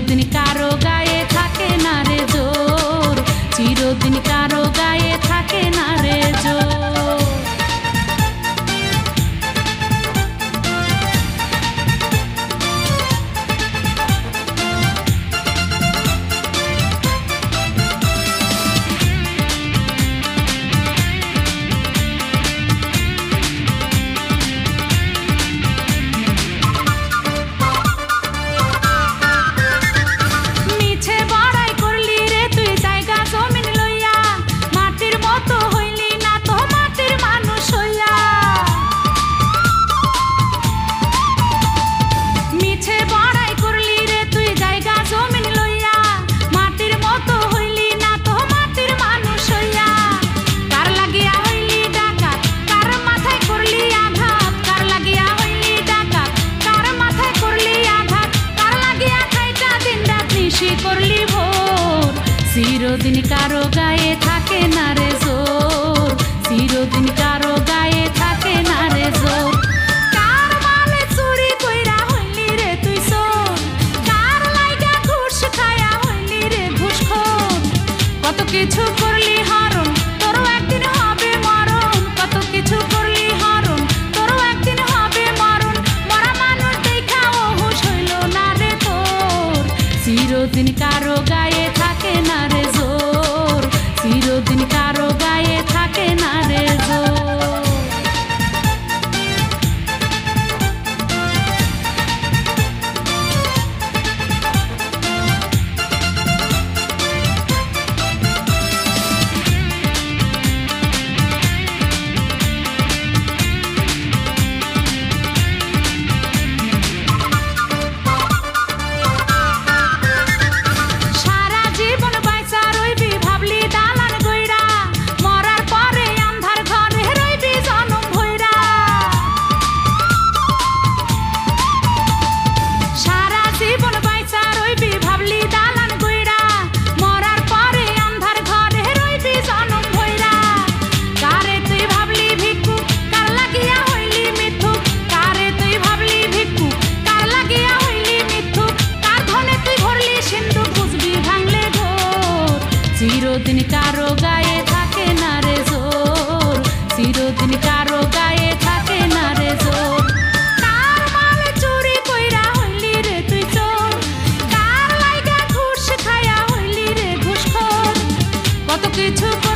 চিরদিন কারো গায়ে থাকে না রে জোর, চিরদিন কারো গায়ে থাকে না রে জোর। চিরদিন কারো গায়ে থাকে না রে জোর, চিরদিন কারো গায়ে থাকে না রে জোর। কার মালে চুরি কইরা হইলি রে তুই চোর, কার লাইগা ঘুষ খায়া হইলি রে ঘুষখোর। কত কিছু করলি হরণ, তোরও একদিন হবে মরণ। কত কিছু করলি হরণ, তোরও একদিন হবে মরণ। মরা মানুষ দেখা ও হুঁশ হইল না রে তোর। চিরদিন কারো গায়ে থাকে না রে জোর, চিরদিন কারো গায়ে থাকে না রে জোর। চিরদিন কারো গায়ে থাকে না রে জোর, চিরদিন কারো গায়ে থাকে না রে জোর। কার মালে চুরি কইরা হইলি রে তুই চোর, কার লাইগা ঘুষ খায়া হইলি রে ঘুষখোর। কত কিছু